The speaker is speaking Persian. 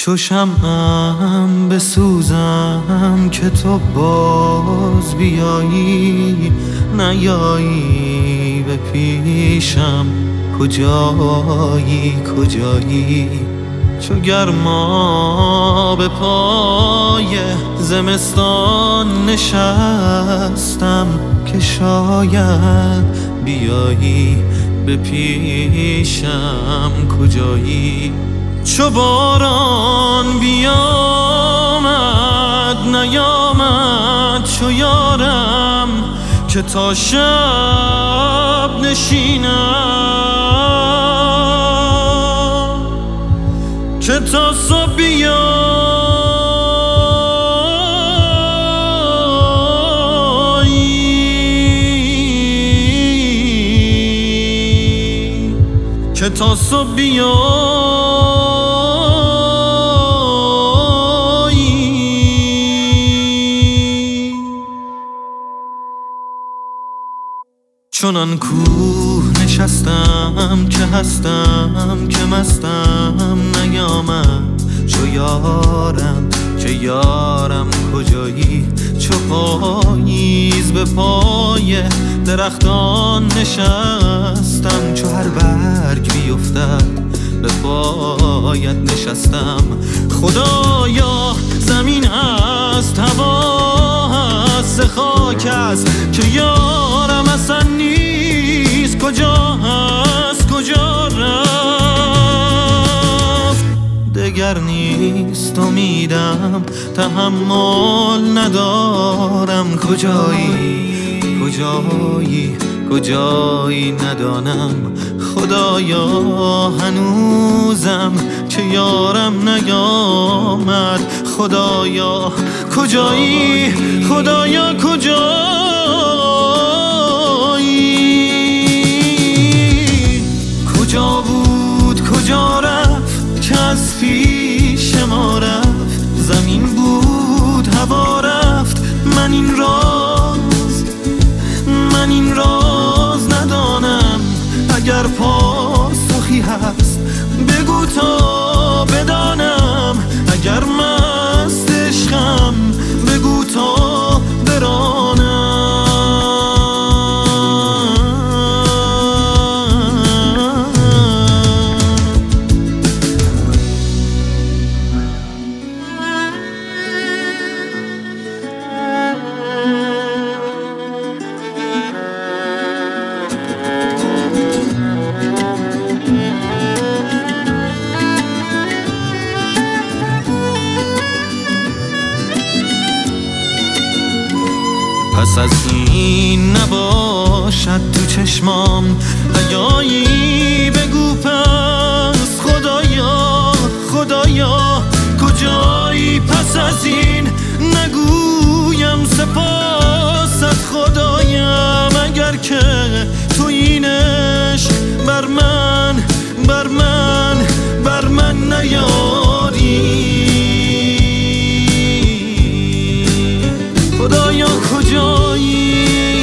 چو شمعم بسوزم که تو باز بیایی، نیایی به پیشم کجایی کجایی. چو گرما به پای زمستان نشستم که شاید بیایی به پیشم کجایی. چو باران بیامد نیامد چو یارم که تا شب نشینم، که تا صبح بیایی. که تا صبح بیایی. چنان کوه نشستم که هستم که مستم نیامد چو یارم که یارم کجایی. چو پاییز به پای درختان نشستم، چو هر برگ بیفتد به پایت نشستم. خدایا زمین هست هوا هست خاک است که یارم اصلا نیست، کجا هست کجا رفت. دگر نیست امیدم تحمل ندارم، کجایی کجایی کجایی ندانم. خدایا هنوزم که یارم نیامد، خدایا کجایی خدایا کجایی. کجا بود کجا رفت که از پیش ما رفت، زمین بود هوا رفت. من این راز ندانم، اگر پاسخی هست بگو تا بدانم. اگر مست عشقم بگو تا برانم. پس از این نباشد تو چشمام حیایی، بگو پس خدایا خدایا کجایی. پس از این نگویم سپاست خدایم، اگر که تو این عشق بر من نیاری. خدایا کجایی